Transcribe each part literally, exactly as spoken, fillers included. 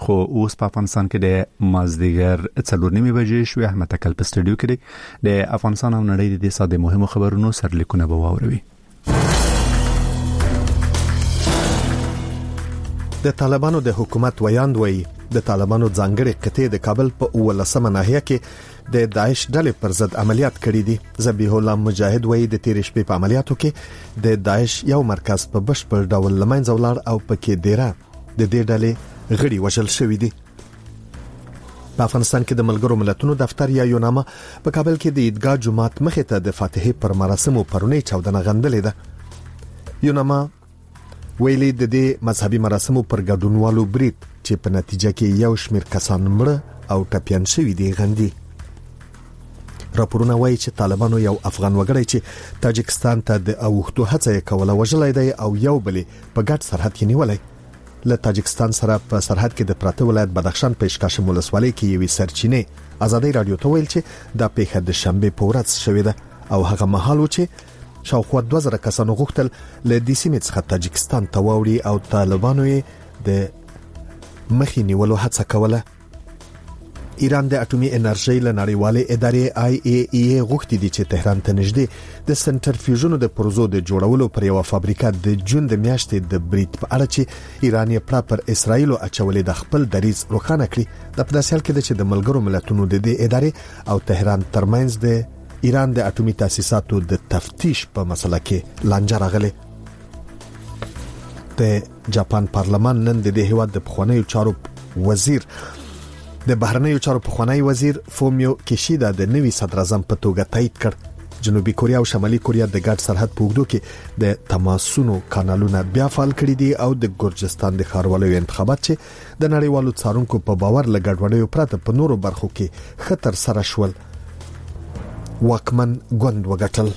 خو اوس په افغانستان کې د مازدیګر څلور نیمې بجې شوې. احمد تکل په سټډیو کې د افغانستان او نړۍ د ساده مهمو خبرونو سرلیکونه به واوروي. د طالبانو د حکومت ویاند وایي د طالبانو ځانګړي قطعه د کابل په ولسمه ناحیه کې د داعش ډلې پر ضد عملیات کړي دي. ذبیح الله مجاهد وایي د تیر شپې په عملیاتو کې د داعش یو مرکز په بشپړ ډول لمنځه ولاړ او پکې ډیره د دې ډلې غړي وژل شوی دي. په افغانستان کې د ملګرو ملتونو دفتر یا یوناما په کابل کې د عیدګاه جمعات مخې ته د فاتحې پر مراسمو پرونی چاودنه غندلې ده. یوناما ویلي د دې مذهبي مراسمو پر ګډونوالو برید چې په نتیجه کې یو شمېر کسان مړه او ټپيان شوي دي غندي. راپورونه وایي چې طالبانو یو افغان وګړی چې تاجکستان ته د اوښتو هڅه کوله وژلای دی او یو بل په ګډ سرحد کې نیولای. له تاجکستان سره په سرحد کې د پراته ولایت بدخشان په اشکاشم ولسوالۍ کې یوې سرچینې آزادۍ رادیو ته ویل چې دا پیښه د شنبه په ورځ شوې ده او هغه مهال و چې شاوخوا دوه زره کسانو غوښتل له دې سیمې څخه تاجکستان ته واوړي او طالبانو یې د مخې نیولو هڅه کوله. ایران د اټومي انرژي له نړیوالې ادارې آی ای ای غوښتي دي چې تهران ته نږدې د سنټرفیوژونو د پروژو د جوړولو پر یو فابریکه د جون د میاشتې د برید په اړه چې ایران یې پرا پر اسرایل او اچولې د خپل دریځ روښانه کړی. د پداسل کې د چې د ملګرو ملتونو د دې ادارې او تهران ترمنځ د ایران د اټومي تاسیساتو د تفتیش په مسله کې لانجه راغله. د جاپان پارلمان نن د دې هیواد د پخوانیو چارو وزیر د بهرنیو چارو پخوانی وزیر فومیو کیشیدا د نوي صدر اعظم په توګه تایید کړ. جنوبي کوریا او شمالي کوریا د ګډ سرحد په اوږدو کې د تماسونو کانالونه بیا فعال کړي دي او د ګورجستان د ښاروالۍ انتخابات چې د نړیوالو څارونکو په باور لګډوډیو پراته په نورو برخو کې خطر سره شول واکمن ګوند وګټل.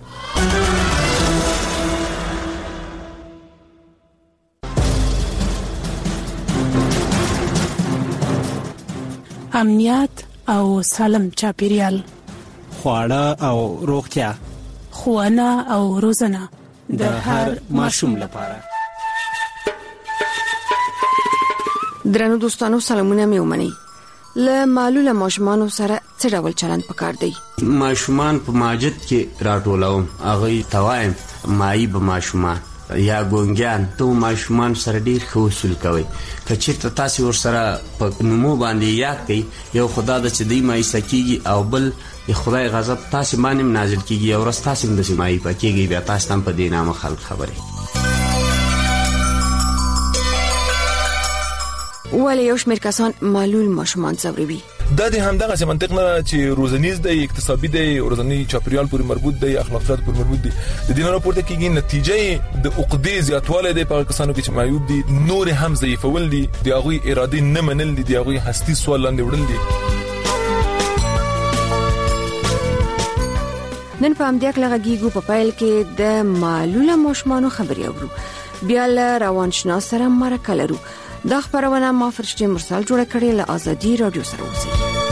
امنیت او سالم چاپیریال، خواړه او روغتیا، ښوونه او روزنه د هر ماشوم لپاره. درنو دوستانو سلامونه مې ومني. له معلوله ماشومانو سره څه ډول چلند پکار دی؟ ماشومان په ماجد کې راټولوم، هغه توایم مای به ماشومان یا ګونګیان ته ماشومان سره ډیر ښه وصول کوي. که چېرته تاسو ور سره په نومو باندې یاد کړئ یو خدا د چې دی مایسه کېږي او بل د خدای غضب تاسو باندې نازل کېږي او ورځ تاسو هم د سیمایي پکېږي بیا تاسو هم په دې نامه خلک خبرې. ولی یو شمېر کسان معلول ماشومان ځوروي. دا د همدغه منطق نه چې روزنیز دی، اقتصادي دی، روزنی چاپیریال پورې مربوط دی، اخلاقیات پورې مربوط دی. د دې نه راپورته کېږي نتیجه د عقدې زیاتوالی دی په کسانو کې چې معیوب دي، نور هم ضعیفول دي، د هغوی ارادې نه منل دي، د هغوی هستی سوال لاندې وړل دي. نن په همدې اړه غږیږو په پیل کې د معلوله ماشومانو خبرې اورو. بیا له روانشناس سره مرکه لرو. دا خبرونه ما فرشتي مرسل جوړه کړې له آزادي رادیو سره اوسئ.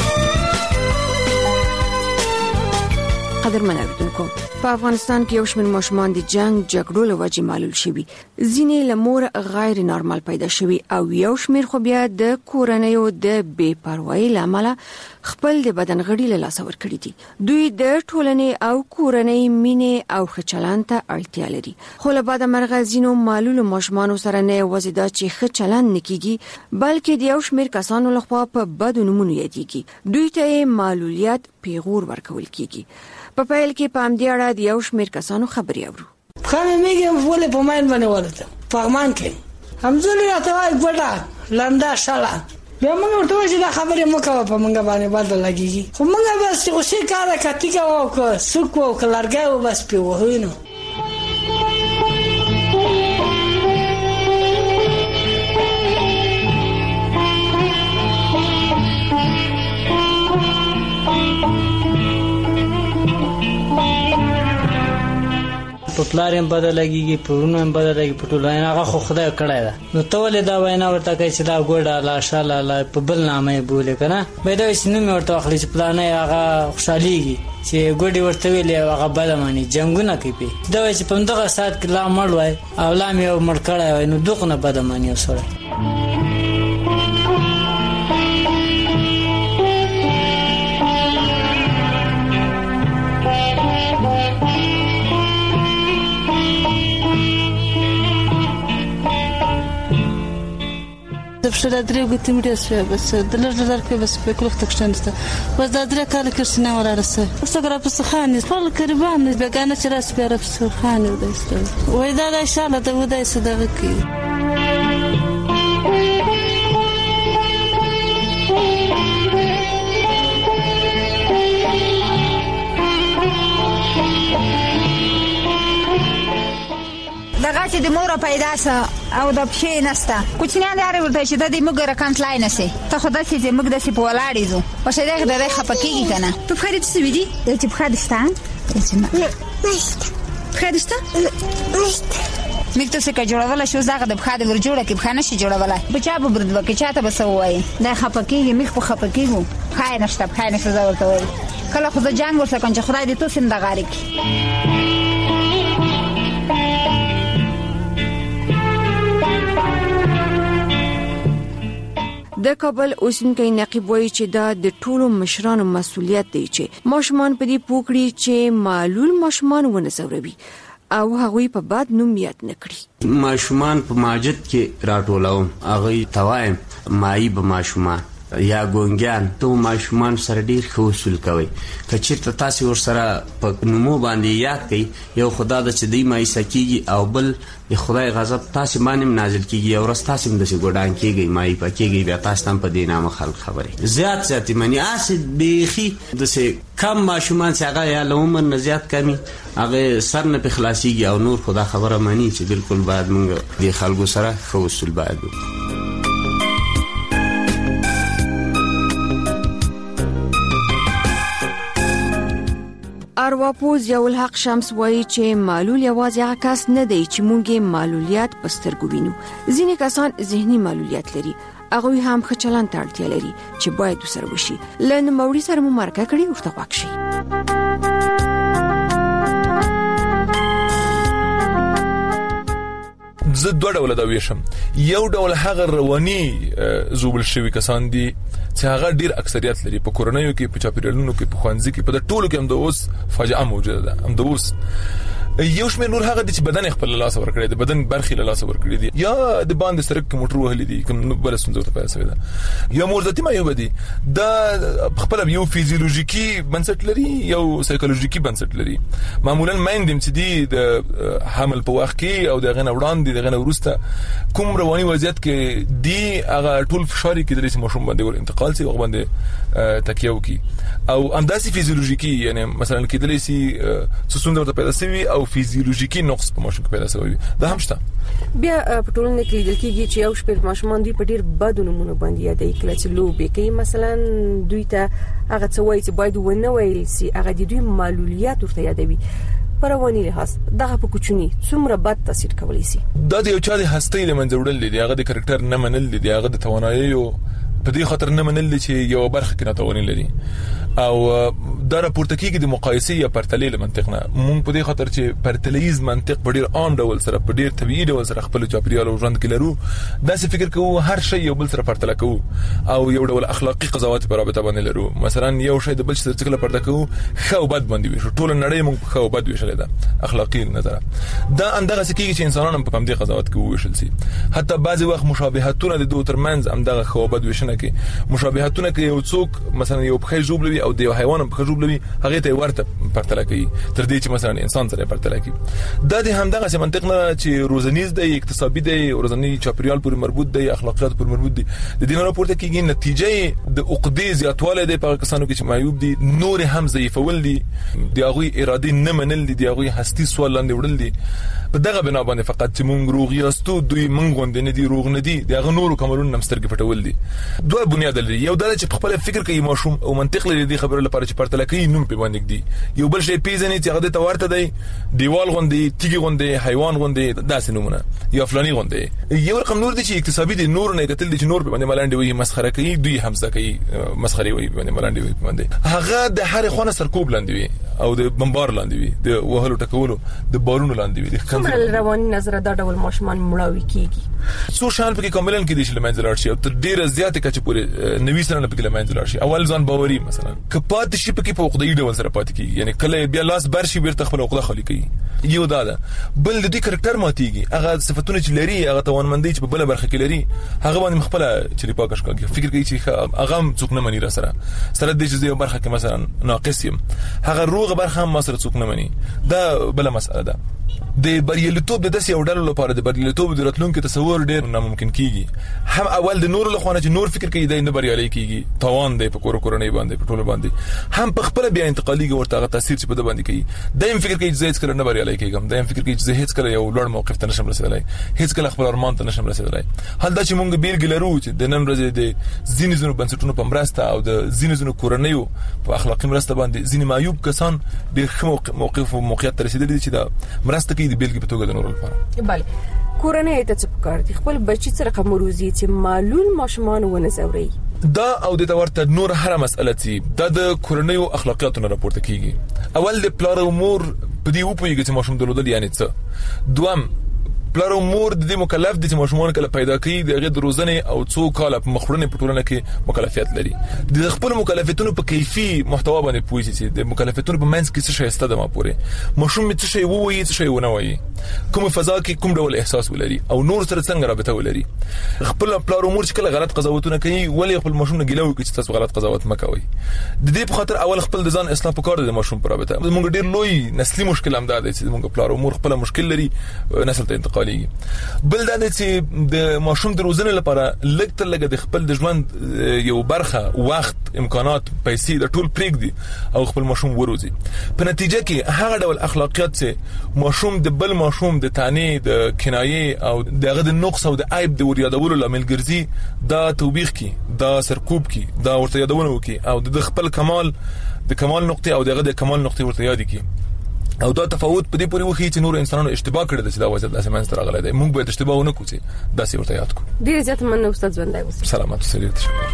قدرمن اوریدونکو، په افغانستان کې یو شمېر ماشومان د جنگ جګړو له وجې معلول شوي، ځینې له مور غیر نارمل پیدا شوي او یو شمېر خو بیا د کورنیو د بې پروایۍ له امله خپل د بدن غړي له لاسه ورکړي دي. دوی د ټولنې او کورنۍ مینې او ښه چلند ته اړتیا لري. خو له بده مرغه ځینو معلولو ماشومانو سره نه یوازې دا چې ښه چلند نه کیږي بلکې د یو شمېر کسانو لخوا په بدو نومونو یادېږي. دوی ته معلولیت پیغور ورکول کیږي. په پیل کې په همدې اړه د یو شمېر کسانو خبرې اورو. خانه میگم ولې په ماین باندې ولته فهمان کې همزولي راته وای ګډه لنده شاله بیا موږ ورته وایو دا خبرې مو کوه په موږ باندې باندې لګیږي. خو موږ بس اوسې کار کتی کوو که سوق او کلارګه او بس پیوهینو. په پلارم بدلږي، پرونم بدلږي، په ټولنه هغه خو خدای کړی دا. نو ته ولې دا وینا ورته کوي چې دا ګوډه لا شاله لا په بل نامه بوله کنه؟ به دا چې نوم ورته اخلي چې پلانه هغه خوشاليږي چې ګوډي ورته ویلې هغه بدمانی جنگونه کوي. دا چې په دغه سات کې لا مړ وای او لا مې مړ کړی وای نو دغه نه بدمانی وسره. Dovšera drego timre sve bas. Dalar dalar ke bas pe kuluk takštanista. Was da dre kale kirsina wala rasa. Ustagra bas khani. Fal kariban begana chiras be rab khani ودايست. وإذا لا شاء الله ده ودايست ده بكي. دغه چې د مور پیدا سه او د پښې نستا کوچنیان دار ورته چې د دې موږ رکانت لای نه سي ته خدای چې موږ د سی په ولاړې زو په شه دغه د خپکیږي کنه ته خرید څه ویدی چې په خادستان نه خادستا میک ته څه کا جوړول شو زغه د بخاده ور جوړه کې بخانه شي جوړولای بچا به برد وکي چاته بسوي د خپکیږي میخ په خپکیږي خای نشته خای نشته ورته وای کله خو د جنگ ورسره کنه خدای دې تو سم د غاری د کابل اوسنکي نقيب وایي چې دا د ټولو مشرانو مسولیت دی چې ماشومان په دې پوکړي چې معلول ماشومان ونه زوروي او هغه په باد نوم یاد نکړي ماشومان په ماجد کې راټولوم هغه توایم مای به ماشومان یا ګونګیان ته ماشومان سره ډیر ښه وصول کوي کچېرته تاسو ور سره په نومو باندې یاد کړئ یو خدا د چې دی مای سکیږي او بل د خدای غضب تاسو باندې نازل کیږي او راست تاسو د څه ګډان کیږي مای پکېږي بیا تاسو تم په دینه خلک خبره زیات زیات منی اسید بيخي د څه کم ماشومان چې هغه یا لومر نه زیات کمی هغه سر نه په خلاصيږي او نور خدا خبره مانی چې بالکل بعد موږ د خلکو سره ښه وصول باید ارواپوز یو الحق شمس وایي چې معلول یوازې هغه کس نه دی چې مونږه معلولیت پسترګو وینو ځینې کسان ذهني معلولیت لري هغه هم ښه چلند ته اړتیا لري چې باید وسره وشي لن موري سره مو مرکه کړي ورته واکشي زه دوه ډول دا ویشم یو ډول هغه رواني زوبل شوی کسان دي چې هغه ډیر اکثریت لري په کورونیو کې په چاپیریالونو کې په خوانځي کې په ټولو کې هم د اوس فاجعه موجوده ده هم د اوس یو شمېر نور هغه د بدن خپل لاس ور کړی د بدن برخې له لاس ور کړی دي یا د باندې سرک موټر وهلي دي کوم بل سمزه ته پیسې ده یا مرزتي ما یو بدی دا خپل یو فیزیولوژیکي بنسټ لري یو سایکولوژیکي بنسټ لري معمولا مایندم چې دي د حمل په وخت کې او د غنه وړاندې د غنه ورسته کوم رواني وضعیت کې دي هغه ټول فشاري کې د رسم مشوم باندې ور انتقال سي او باندې تکیو کی او انداسي فیزیولوژیکي یعنی مثلا کې د لسی سسوند ورته پیدا سوي او فیزیولوژیکي نقص په ماشوم کې پیدا شوی دا هم شته بیا په ټولنه کې لیدل کېږي چې یو شپږ ماشومان دوی په ډیر بد نمونه باندې یادې کله چې لوبې کوي مثلا دوی ته هغه څه وایي چې باید ونه ویل سي هغه د دوی معلولیت ورته یادوي پرواني لحاظ دغه په کوچني څومره بد تاثیر کوي سي دا د یو چا د هستۍ له منځوړل دي هغه د کریکټر نه منل دي هغه د توانایي په دې خاطر نه منل چې یو برخه کې ناتواني لري او دا راپورته کیږي د مقایسې یا پرتلې منطق نه مونږ په دې خاطر چې پرتلیز منطق په ډیر عام ډول سره په ډیر طبيعي ډول سره خپل چاپیریال او ژوند کې لرو دا څه فکر کوو هر شی یو بل سره پرتله کوو او یو ډول اخلاقی قضاوت په رابطه باندې لرو مثلا یو شی د بل سره څه پرتله کوو خو بد باندې وي ټول نړۍ مونږ خو بد ویشل ده اخلاقی نظر دا اندغه څه کیږي چې انسانان په کوم دي قضاوت کوي ویشل سي حتی بعضی وخت مشابهتونه د دوه ترمنځ اندغه خو بد ویشنه کې مشابهتونه کې یو څوک مثلا یو په جوړوي او د حیوان په جوړوي هغه ته ورته پرتله کوي تر دې چې مثلا انسان سره پرتله کوي دا د همدغه څه منطق نه چې روزنیز دی اقتصادي دی روزنی چاپیریال پورې مربوط دی اخلاقیات پورې مربوط دي د دې نه راپورته کیږي نتیجه د عقدې زیاتواله دی په کسانو کې چې معیوب دي نور هم ضعیفول دي د هغه اراده نه منل دي د هغه هستی سوال لاندې وړل دي په دغه بنا باندې فقط چې مونږ روغ یاستو دوی مونږ غوندې نه دي روغ نه دي دغه نور کومرون نمسترګ پټول دي دوه بنیاد لري یو دا چې خپل فکر کوي ماشوم او منطق لري د خبرو لپاره چې پرتله کوي نوم په باندې دي یو بل شی پیژني چې هغه ته ورته دی دیوال غوندې تیګي غوندې حیوان غوندې داسې نمونه یا فلاني غوندې یو رقم نور دي چې اقتصادي دي نور نه کتل دي چې نور په باندې ملاندې وي مسخره کوي دوی همزه کوي مسخري وي باندې ملاندې وي باندې هغه د هر خونه سرکوب لاندې وي او د بمبار لاندې وي د وهلو ټکولو د بارونو لاندې وي د کومه رواني نظر دا ډول ماشومان مړاوي کیږي څو شان پکې کوملن کې دي چې لمنځه لاړ شي او تر ډیره زیاته کچې پورې نوي سره پکې لمنځه لاړ شي اول ځان باوري مثلا کپات شي پکې په عقدې ډول سره پات کیږي یعنی کله بیا لاس برشي بیرته خپل عقده خالي کوي یو دا ده بل د دې کریکټر ماتيږي هغه صفاتونه چې لري هغه توانمندي چې په بل برخه کې لري هغه باندې خپل چې پاکش کوي فکر کوي چې هغه څوک نه مني را سره سره د دې یو برخه کې مثلا ناقص یم هغه روغ برخه هم سره څوک نه مني دا بل مسأله ده د بریالیتوب د داسې یو ډول لپاره د بریالیتوب د راتلونکو تصور ډیر ناممکن کیږي هم اول د نور له خوانه چې نور فکر کوي د نه بریالي کیږي توان دی په کور کورنۍ باندې په ټول باندې هم په خپل بیا انتقالي ورته غو تاثیر چې په د باندې کوي دایم فکر کوي چې زه هیڅ کله نه بریالي کیږم دایم فکر کوي چې زه هیڅ کله یو لوړ موقف ته نشم رسیدلای هیڅ کله خپل ارمان ته نشم رسیدلای حال دا چې مونږ بیلګې لرو چې د نن ورځې د ځینې زونو بنسټونو په مرسته او د ځینې زونو کورنۍ په اخلاقی مرسته باندې ځینې معیوب کسان ډیر ښه موقف او موقعیت رسیدلي چې دا مرسته کوي د بیلګې په توګه د نور لپاره بله کورنۍ ته څه پکار دي خپل بچی سره کومروزي چې معلول ماشومان ونه زوري دا او د تورته نور هر مسأله چې د کورنۍ او اخلاقیاتو راپورته کیږي اول د پلار امور په دې وپویږي چې ماشوم درلودل یعنی څه دوم پلار امور د دې مکلف دي چې ماشومان کله پیدا کوي دغه د روزنه او څو کال په مخورنه پټولنه کې مکلفیت لري د خپل مکلفیتونو په کیفي محتوا باندې پوي چې د مکلفیتونو په منځ کې څه شي ستاده ما پوره ماشوم څه شي ووي څه شي ونه وي کوم فضا کې کوم ډول احساس ولري او نور سره څنګه رابطه ولري خپل پلار امور چې کله غلط قضاوتونه کوي ولی خپل ماشوم نه ګیلو کوي چې تاسو غلط قضاوت مکوئ د دې په خاطر اول خپل د ځان اصلاح وکړئ د ماشوم پر رابطه موږ ډیر لوی نسلي مشکل هم ده چې موږ پلار امور خپل مشکل لري نسل ته انتقالي بل دا چې د ماشوم د روزنې لپاره لکه لګه د خپل د ژوند یو برخه وخت امکانات پیسې د ټول پریک دي او خپل ماشوم وروزي په نتیجه کې هغه ډول اخلاقیات چې ماشوم د بل ماشوم د تانی د کنایه او دغه د نقص او د عیب د وریادولو لامل ګرځي دا توبېخ کی دا سرکوب کی دا ورته یادونه وکي او د خپل کمال د کمال نقطه او دغه د کمال نقطه ورته یاد کی او دا تفاوت په دې پورې وخی چې نور انسانانو اشتباه کړی چې دا وجه د اسمان سره غلې ده موږ به اشتباه ونه کوو چې دا سی ورته یاد کو ډیر زیات مننه استاد ژوندای اوسه سلامات سړي تشکر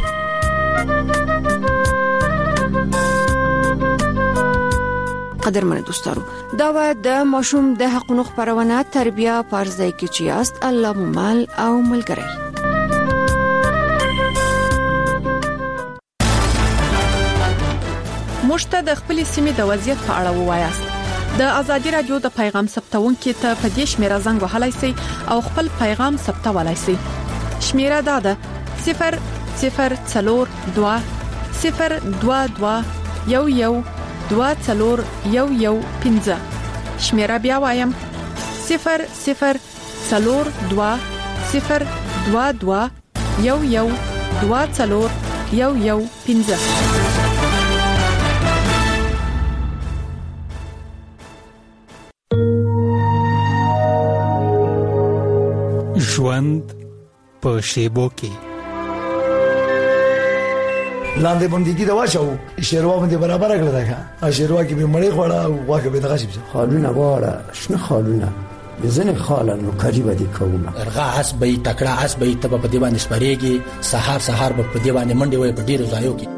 قدرمن دوستانو دا و د ماشوم د حقوقو خبرونه تربیه پارځای کې چیاست الله ممال او ملګری مشته د خپل سیمې د وضعیت په اړه ووایاست د ازادي رادیو د پیغام ثبتونکو ته په دې شمیره زنګ وهلای شئ او خپل پیغام ثبتولای شئ شمیره دا ده صفر صفر څلور دوه صفر دوه دوه یو یو دوه څلور یو یو پنځه شمیره بیا وایم صفر صفر څلور دوه صفر دوه دوه یو یو دوه څلور یو یو پنځه ژوند په شیبو کې لاندې باندې دا واچو شیروا باندې برابر کړل دا شیروا کې به مړې خوړه او واګه به دغه شي خالونه واړه شنه خالونه بزنه خالانو قریبه دي کومه ارغا اس به تکړه اس به تب په دی باندې سپریږي سحر سحر په دی باندې منډي وي په ډیرو ځایو کې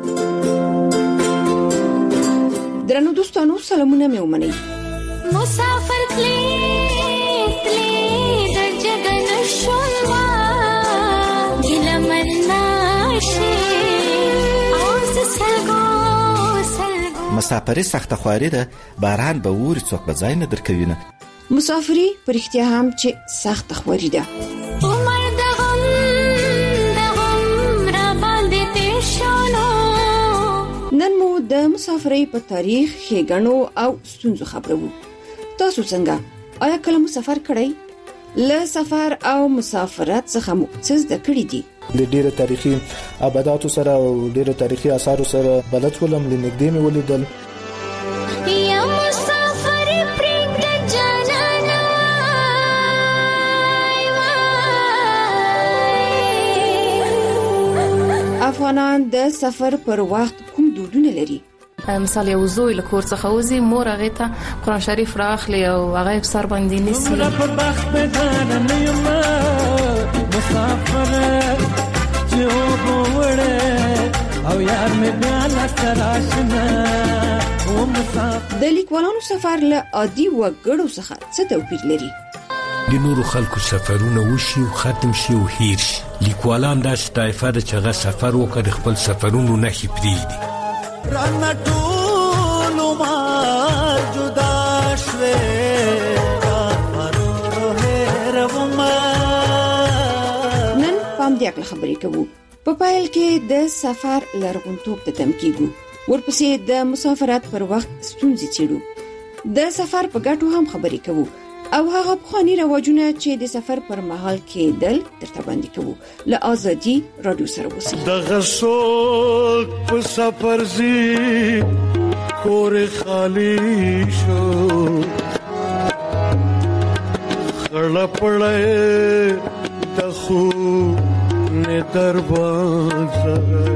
درنو دوستانو سلامونه مې ومنئ مسافر کلی کلی د جګن شولوا ګل مرناشي اوس سلګو سلګو مسافری سخت خواري ده باران به ور څوک به ځای نه درکوینه مسافری پرختیا هم چې سخت خواري ده عمر دغم دغم را باندې تیر شونو نن مو د مسافرۍ په تاریخ ښېګڼو او ستونزو خبرو تاسو څنګه آیا کله مو سفر کړی له سفر او مسافرت څخه مو څه زده کړی دي د ډیرو تاریخي آباداتو سره او ډیرو تاریخي آثارو سره بلد ولم لنګدې مې ولیدل یا مسافر پرېږد جانانا افغانان د سفر پر وخت کوم دودونه لري مثال یو زوی له کور څخه وځي مور هغه ته قرآن شریف راخلي او هغه په سر باندې نسی په بخت بدانه نه یم مسافر چې وګوره او یار مې بیا لاسراشنا و مسافر د لیکوالانو سفر له عادي وګړو څخه څه توپیر لري؟ د نورو خلکو سفرونه وشي او ختم شي او هیر شي. لیکوالان داسې طایفه ده چې هغه سفر وکړي د خپل سفرونو نښې پرېږدي. رانه ټول عمر جدا شوې کافرو هېرومه. نن پام دې عقل خبرې کوو. په پیل کې د سفر لرغونتوب ته تم کېږو، ورپسې د مسافرت پر وخت ستونزې څېړو، د سفر په ګټو هم خبرې کوو او هغه پخواني رواجونه چې د سفر پر مهال کېدل درته وړاندې کوو. له ازادي رادیو سره اوسئ. دغه څوک په سفر ځي کور خالی شو، خړه پړه د خو نه دروازه.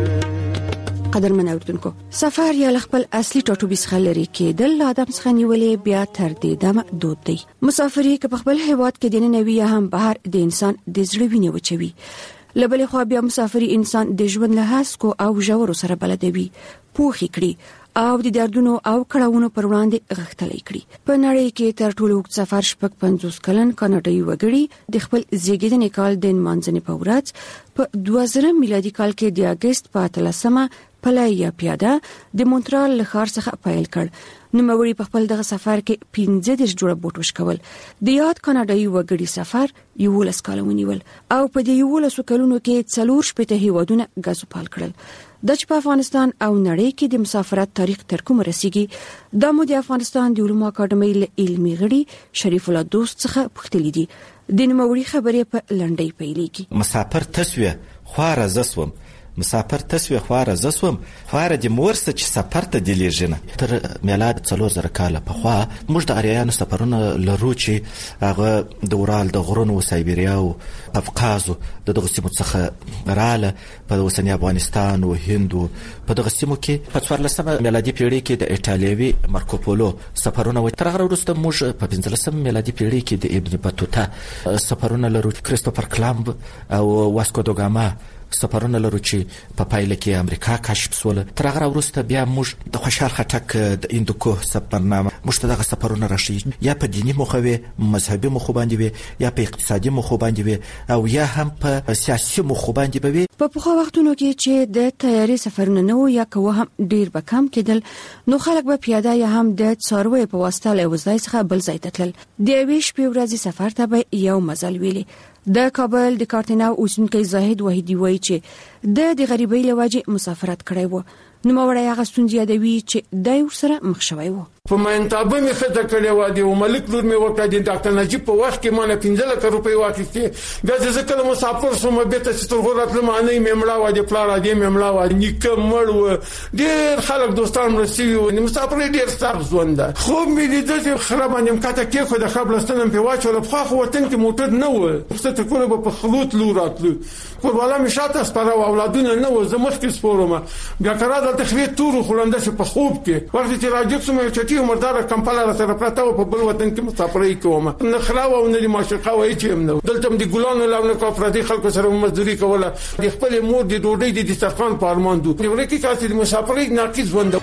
قدرمن اوردونکو، سفر یا خپل اصلي ټاټوبي څخه لري کېدل له آدم څخه نیولې بیا تر دې دمه دود دی. مسافري که په خپل هیواد کې دننه وي یا هم بهر د انسان د زړه وینې وچوي. له بلې خوا بیا مسافري انسان د ژوند له هسکو او ژورو سره بلدوي، پوښي کړي او د دردونو او کړهونو پر وړاندې غښتلې کړي. په نړۍ کې تر ټولو اوږد سفر شپږ پنځوس کلن کاناډایي وګړي د خپل زیږیدنې کال د نمانځنې په ورځ په دوه زره میلادي کال کې د اګست په اتلسمه پلی یا پیاده د مونټرال له ښار څخه پیل کړ. نوموړي په خپل دغه سفر کې پنځه دېرش جوړه بوټ وشکول. د یاد کاناډایي وګړي سفر یولس کاله ونیول او په دې یولسو کلونو کې څلور شپېته هیوادونه ګازوپال کړل. د چې په افغانستان او نړۍ کې د مسافرت تاریخ تر کومه رسیږي دا مو د افغانستان د علومو اکاډمۍ له علمي غړي شریف الله دوست څخه پوښتلې دي. د نوموړي خبرې په لنډۍ پیلېږي. مسافر تسویه خواره زسوم مسافر تسویه خواره زسوم خواره د مورسته چې سفر ته دلیږنه. تر میلاد څلور زره کاله پخوا موږ د اریایانو سفرونه لرو چې هغه د اورال د غرونو سایبریا او قفقاز د دغه سیمو څخه رااله په اوسنی افغانستان او هند په دغه سیمو کې په څوارلسمه میلادي پیړۍ کې د ایټالوي مارکوپولو سفرونه و. تر هغه وروسته موږ په پنځلسمه میلادي پیړۍ کې د ابن بطوطه سفرونه لرو، کریستوفر کلمب او واسکو د ګاما سفرونه لرو چې په پایله کې امریکا کشف شول. تر هغه وروسته بیا موږ د خوشحال خټک د هندوکوه سفرنامه موږ ته دغه سفرونه راشي، یا په دینی موخه وي، مذهبي موخه باندې وي، یا په اقتصادي موخه باندې وي، او یا هم په سیاسي موخه باندې وي. په پخوا وختونو کې چې د تیاري سفرونه نه و یا کوه هم ډیر به کم کېدل، نو خلک به پیاده یا هم د څارویو په واسطه له یو ځای څخه بل ځای ته تلل. د یوې شپې ورځې سفر ته به یو مزل ویلي. د کابل د کارتناو اوسنکی زاهد وحیدی وایي چې د د غریبۍ له وجې مسافرت کړی و. نوموړی هغه ستونزې یادوي چې دی ورسره مخ شوی و. په منتابه مې خدای کړی و دی او ملک لور مې وکړه د ډاکټر نجیب په وخت کې مانه پنځه لک روپۍ واخیستې. بیا چې زه کله مسافر شوم بیا ته چې تر غوړه تلم انې مې مړه و د پلار دې مې مړه و نیکه مړ و. ډېر خلک دوستان رسېږي و. مسافر ډېر سخت ژوند ده. خوب مې لیده چې خره باندې مکاته کېښوده ښه بلستن مې پرې واچوله. پخوا خو وطن کې موټر نه و، رخصت ټوله به په خلوت لو راتلو. کورواله مې شاته سپاره و، اولادونه نه و، زه مخکې سپور وم. بیا که را دلته خرې تور وخوړم داسې په خوب کې. وخت چې راجګ شوم یو چټي عمرداره کمپله سره پراته و، په بل وطن کې مسافرۍ کوم. نه خرا و نه معشوقه و هیڅ هم نه. دلته د ګلانو لاونه کو پردي خلکو سره مزدوري کوله. د خپل مور د ډوډۍ د دسترخوان په ارمان دو. د ورکی کاسې د مسافرۍ ناقص ژوند.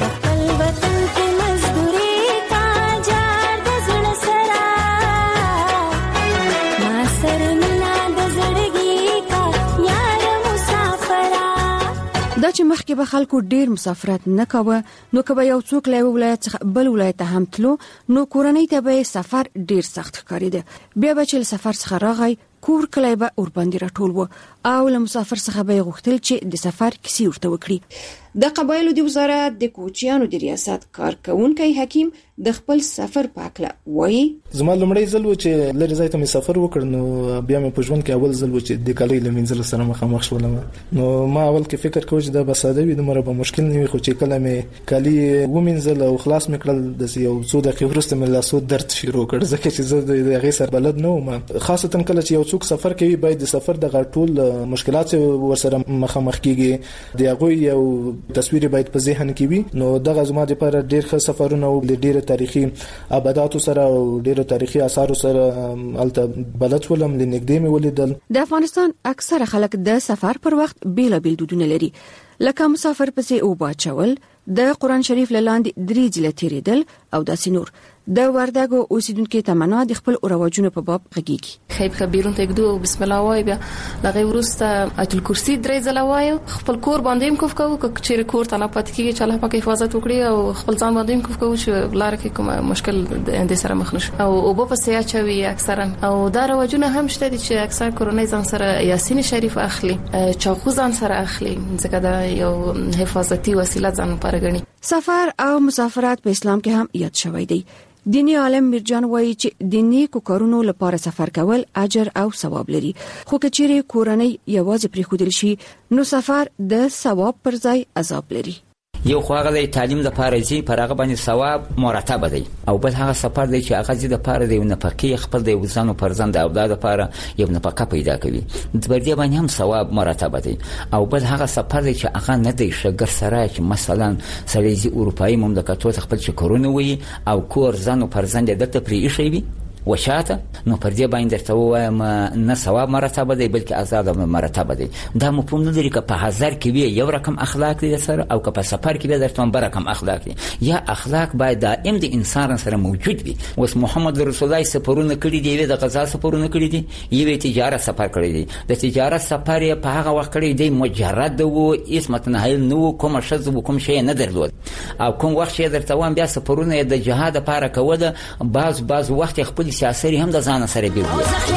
دا چې مخکې به خلکو ډیر مسافرت نه کاوه، نو که به یو څوک له ولایت څخه بل ولایت ته هم تلو، نو کورنۍ ته به سفر ډیر سخت ښکارېده. بیا به چې سفر څخه راغی کور کلی به اورباندې راټول و او له مسافر څخه به غوښتل چې د سفر کیسې ورته وکړي. د قبایلو د وزارت د کوچیانو د ریاست کارکونکي حکیم د خپل سفر په اړه وایي: زما لومړی ځل و چې لری ځای ته مې سفر وکړ، نو بیا مې په ژوند کې اول ځل و چې د کلی له منځل سره مخامخ شولم. نو ما اول کې فکر کوم چې دا به ساده وي، دومره به مشکل نه وي. خو چې کله مې کلی ومنځل او خلاص مې کړل، د یو څو دقیقې وروسته مې لاسو درد شروع کړ، ځکه چې زه د هغې سره بلد نه وم. خاصتا کله چې یو څوک سفر کوي باید د سفر د غټول مشکلات ورسره مخامخ کیږي، د هغه یو تصویر باید په ذهن کې وي. نو دغه زما لپاره ډېر ښه سفرونه او ډېر تاریخي آباداتو سره او ډیرو تاریخي آثارو سره الته بلد ولم لنګدې مې ولیدل. د افغانستان اکثره خلک د سفر پر وخت بیلابیل دودونه لري، لکه مسافر پسې او باچول، د قرآن شریف لاندې درې ځله تیریدل او داسې نور. د وردګو اوسیدونکو تمنا د خپل رواجونو په باب غږیږي. خیب خبيرون ته کېدو بسم الله وای بیا لغه ورسته اتل کرسی درې ځله وای خپل کور باندې کوف کوو ک چیرې کور ته نه پات کیږي چې الله پاک حفاظت وکړي او خپل ځان باندې کوف کوو چې لار کې کوم مشکل د سره مخ نشو او او په سیا چوي اکثرا او دا رواجونه هم شته چې اکثر کورونی ځان سره یاسین شریف اخلي چاخو ځان سره اخلي ځکه دا یو حفاظتي وسیله ځان لپاره غني. سفر او مسافرات په اسلام کې هم یاد شوی دی. دینی عالم میرجان وایي چې د نیکو کارونو لپاره سفر کول اجر او ثواب لري، خو کچېرې کورنۍ یوازې پریښودل شي نو سفر د ثواب پر ځای عذاب لري. یو خو هغه د تعلیم د پاره چې پر هغه باندې ثواب مرتب دی او بل هغه سفر دی چې هغه د پاره دی نه پکې خپل د وزن پرزند او د لپاره یو نه پکې پیدا کوي د بردي باندې هم ثواب مرتب دی او بل هغه سفر دی چې هغه نه دی شګر سره چې مثلا سړي اروپאי مملکتو خپل چکرونه وي او کور ځان پرزند دلته پرې شي وي وشاته نو پر دې باندې درته وایم نه ثواب مرتبه دی بلکې آزاد مرتبه دی. دا مفهوم نه لري که په هزار کې وي یو رقم اخلاق دی سره او که په سفر کې درته بل رقم اخلاق دی. یا اخلاق باید دائم د انسان سره موجود وي. اوس محمد رسول الله سفرونه کړی دی د غزا سفرونه کړی دی یو تجارت سفر کړی دی د تجارت سفر په هغه وخت کړی دی مجرد وو اسمت نه نو کوم شذ کوم شی نه درلود او کوم وخت چې درته وایم بیا سفرونه د جهاد لپاره کوله باز باز وخت خپل سیاسي هم د ځان سره بیل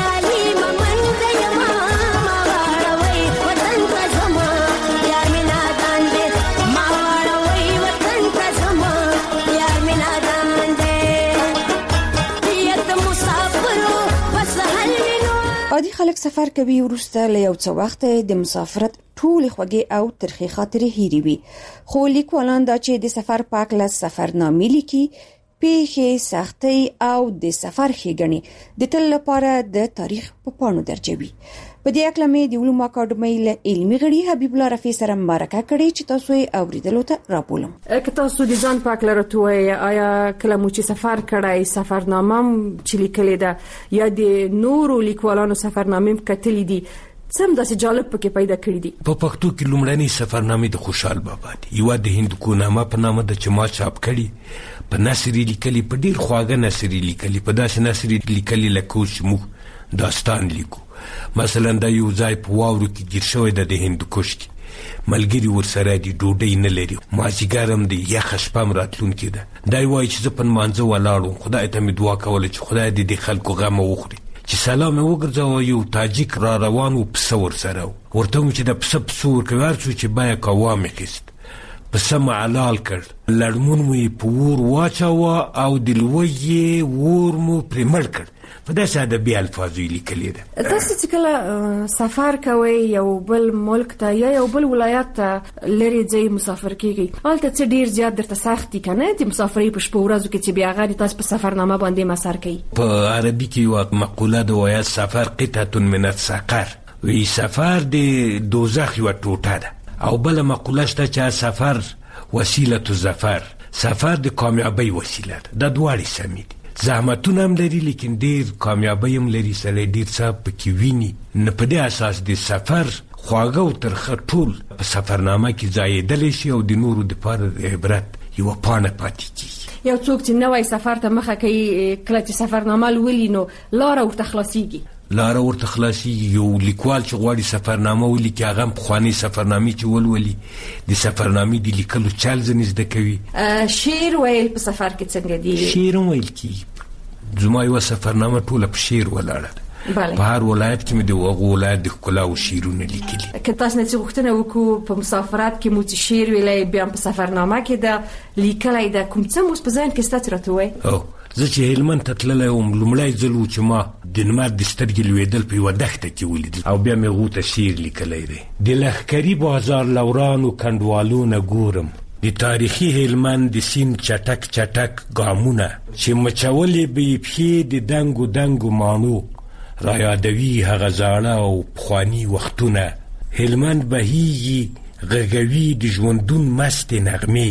عادي خلک سفر کوي ورسته له یو څه وخت د مسافرت ټول خوږی او ترخی خاطرې هېری وي، خو لیکوالان دا چې د سفر پاک له سفرنامې لیکي پیښې سختۍ او د سفر ښېګڼې د تل لپاره د تاریخ په پاڼو درجوي. په دې اړه مې د علومو اکاډمۍ له علمي غړي حبیب الله رفیع سره مرکه کړې چې تاسو یې اوریدلو ته راپولم. که تاسو د ځان پاک لرتوي آیا کله مو چې سفر کړای سفرنامه چې لیکلې ده یا د نورو لیکوالانو سفرنامې کتلې دي سم داسې جالب پکې پیدا کړی دي؟ په پښتو کې لومړنی سفرنامې د خوشحال بابا دی، یو د هندوکو نامه په نامه د چما چاپ کړي په نثري لیکلي په ډیر خواږه نثري لیکلي په داسې نثري لیکلي لکه چې موږ داستان لیکو. مثلا دا یو ځای په واورو کې ګیر شوی د هندوکش کې ملګری ورسره دی ډوډۍ نه لري مازیګر هم دی یخه شپه م راتلونکې ده. دا یې وایي چې زه په نمانځه ولاړم خدای ته مې دعا کوله چې خدای دې د خلکو غم وخوري. چې سلام یې وګرځاوه یو تاجیک را روان و پسه ورسره ورته وم چې د پسه پسه ورکوي هر څو چې بیه کوه مې خیست پسه مې حلال کړ لړمون مو یې په اور واچاوه او د لوی یې اور مو پرې مړ کړ. په داسې ادبي الفاظو یې لیکلې ده. تاسو چې کله سفر کوئ یو بل ملک ته یا یو بل ولایت ته لرې ځئ مسافر کیږئ هلته څه ډیر زیات درته سخت دي که نه د مسافرۍ په شپو ورځو کې چې بیا هغه تاسو په سفرنامه باندې مسر کوي؟ په عربي کې یوه مقوله ده وایي سفر قطعة من السقر وی سفر د دوزخ یوه ټوټه ده او بله مقوله شته چې سفر وسیله الظفر سفر د کامیابۍ وسیله ده. دا دواړې سمې دي. زحمتونه هم لري لیکن ډیر کامیابی هم لري سره ډیر څه پکې ویني نه په دې اساس د سفر خواږه او ترخه ټول په سفرنامه کې ځایېدلی شي او د نورو دپاره د عبرت یوه پاڼه پاتې کېږي. یو څوک چې نوی سفر ته مخه کوي کله چې سفرنامه لولي نو لاره ورته خلاصېږي لاره ورته خلاصېږي. یو لیکوال چې غواړي سفرنامه ولیکي هغه هم پخوانۍ سفرنامې چې ولولي د سفرنامې د لیکلو چل ځینې زده کوي. شعر ویل په سفر کې څنګه دي؟ شعر هم ویل کېږي. زما یوه سفرنامه ټوله په شعر ولاړه ده. په هر ولایت کې مې د هغو ولایت د ښکلا او شعرونه لیکلي. که تاسو نه څه غوښتنه وکړو په مسافرت کې مو چې شعر ویلی بیا په سفرنامه کې ده لیکلی ده کوم څه مو په ذهن کې ستا چې راته ووایي؟ زه چې هلمند ته تللی وم لومړی ځل و چې ما د لمر د سترګې لوېدل په یوه دښته کې ولیدل او بیا مې هغو ته شعر لیکلی دی. د لښکري بازار لورانو کنډوالونه ګورم د تاریخي هلمند د سیند چټک چټک ګامونه چې مچولې به یې پښې د دنګو دنګو ماڼو را یادوي هغه زاړه او پخواني وختونه. هلمند بهیږي غږوي د ژوندون مستې نغمې په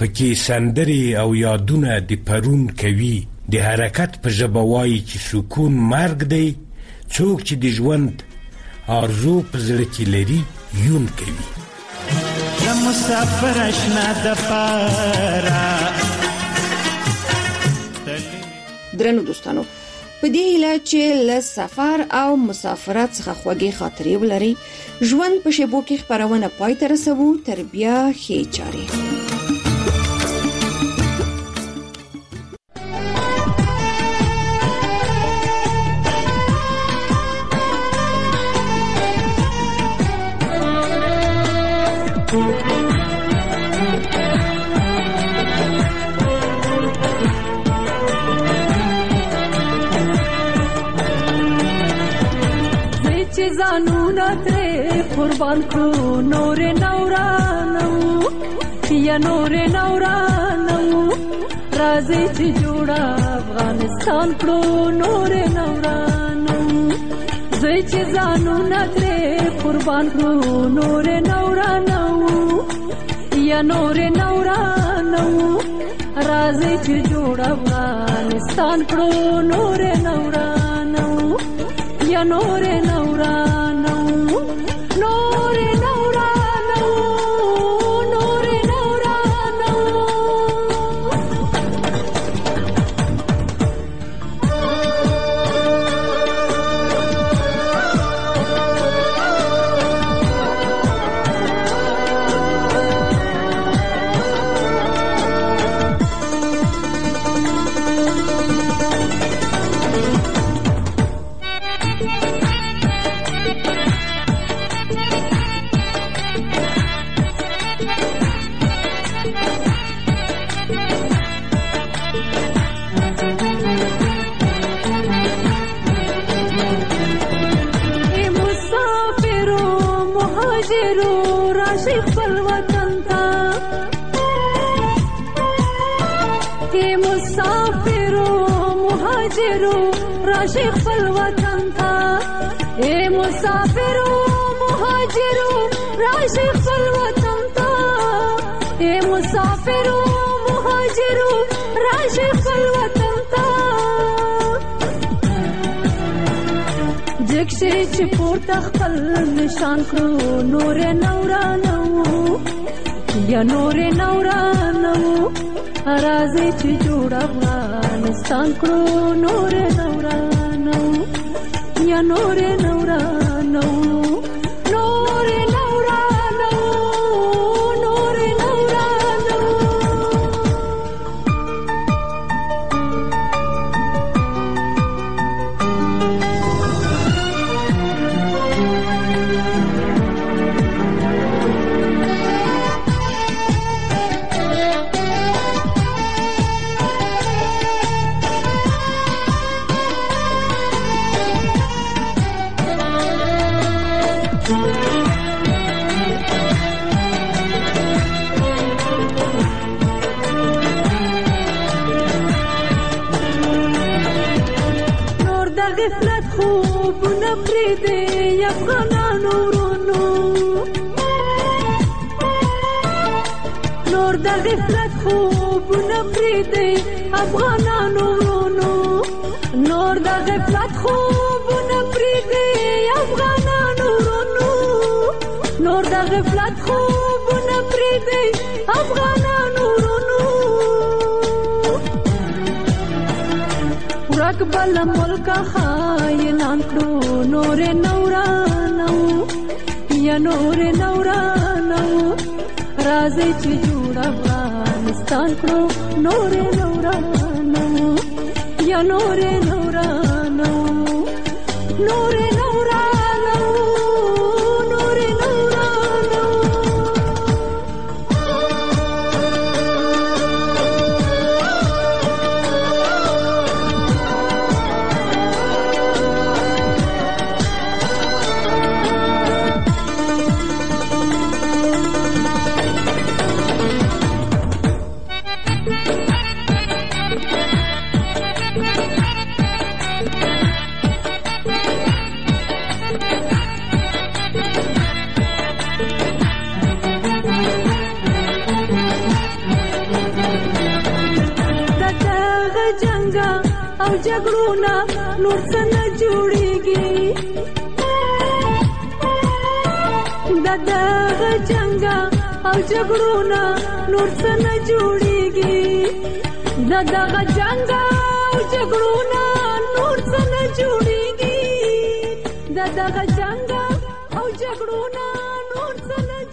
پکې سندرې او یادونه د پرون کوي، د حرکت په ژبه وایي چې سکون مرګ دی، څوک چې د ژوند آرزو په زړه کې لري یون کوي. مسافر اشنا د پاره درنو دوستانو، په دې هیله چې له سفر او مسافرت څخه خوږې خاطرې ولري، ژوند په شیبو کې خبرونه پای ته رسوو. تر بیا ښې چارې. زانونا ترې قربان کړو نور نورانو یا نور نورانو راځي چې جوړه افغانستان کړو نور نورانو زوی چې زانونا ترې قربان کړو نور نورانو یا نور نورانو راځي چې جوړه افغانستان کړو نور نورانو یا نور نورانو نور نورانو نور نورانو راشي خپل وطن ته اے مسافرو مهاجرو راشي خپل وطن ته اے مسافرو مهاجرو راشي خپل وطن ته جکشي چې پورته خپل نشان کړو نور نورانو یا نور نورانو راځي چې جوړ افغانستان کړو نور نورانو یا نور نورانو نور نورانو نور نورانو غفلت خوبونه پرېږدي افغانانو ورونو نور د غفلت خوبونه پرېږدي افغانانو ورونو نور د غفلت خوبونه پرېږدي افغانانو ورونو نور د غفلت خوبونه پرېږدي افغانانو ورونو ورک بل ملک خاینان کړو نور نورانو یا نور نورانو راځي چې جوړ افغانستان کړو نور نورانو یا نور نورانو نور نورانو نور نورانو جګړونه نور څه نه جوړیږي د دغه جنګ او جګړونه نور څه نه جوړیږي د دغه جنګ او جګړونه نور څه نه جوړیږي د دغه جنګ او جګړونه